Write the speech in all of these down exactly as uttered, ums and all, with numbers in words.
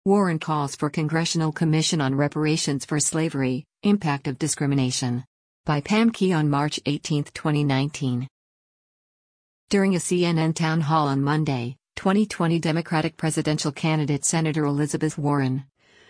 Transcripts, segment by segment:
Warren calls for Congressional Commission on Reparations for Slavery, Impact of Discrimination. By Pam Key on March eighteenth, twenty nineteen. During a C N N town hall on Monday, twenty twenty Democratic presidential candidate Senator Elizabeth Warren,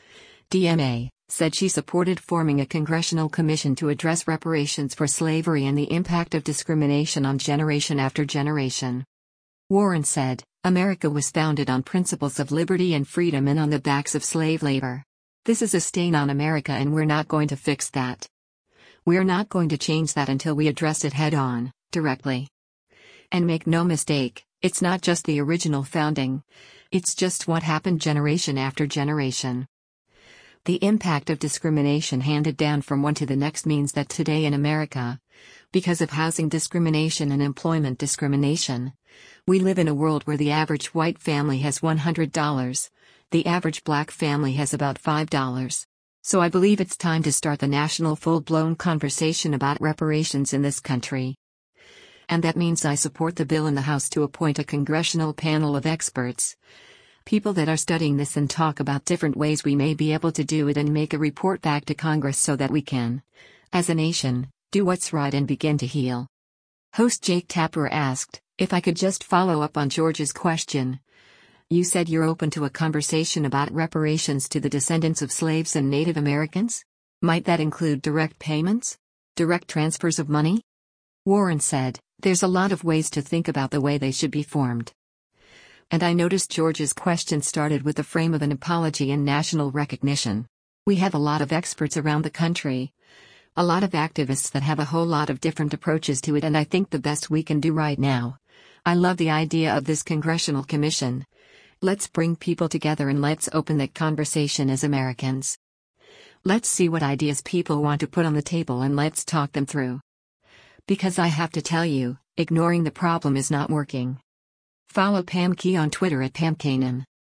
D M A, said she supported forming a congressional commission to address reparations for slavery and the impact of discrimination on generation after generation. Warren said, "America was founded on principles of liberty and freedom and on the backs of slave labor. This is a stain on America and we're not going to fix that. We're not going to change that until we address it head on, directly. And make no mistake, it's not just the original founding. It's just what happened generation after generation. The impact of discrimination handed down from one to the next means that today in America, because of housing discrimination and employment discrimination, we live in a world where the average white family has one hundred dollars, the average black family has about five dollars. So I believe it's time to start the national full-blown conversation about reparations in this country. And that means I support the bill in the House to appoint a congressional panel of experts, people that are studying this, and talk about different ways we may be able to do it and make a report back to Congress so that we can, as a nation, do what's right and begin to heal." Host Jake Tapper asked, "If I could just follow up on George's question. You said you're open to a conversation about reparations to the descendants of slaves and Native Americans? Might that include direct payments? Direct transfers of money?" Warren said, "There's a lot of ways to think about the way they should be formed. And I noticed George's question started with the frame of an apology and national recognition. We have a lot of experts around the country, a lot of activists that have a whole lot of different approaches to it, and I think the best we can do right now. I love the idea of this congressional commission. Let's bring people together and let's open that conversation as Americans. Let's see what ideas people want to put on the table and let's talk them through. Because I have to tell you, ignoring the problem is not working." Follow Pam Key on Twitter at Pam Kanan.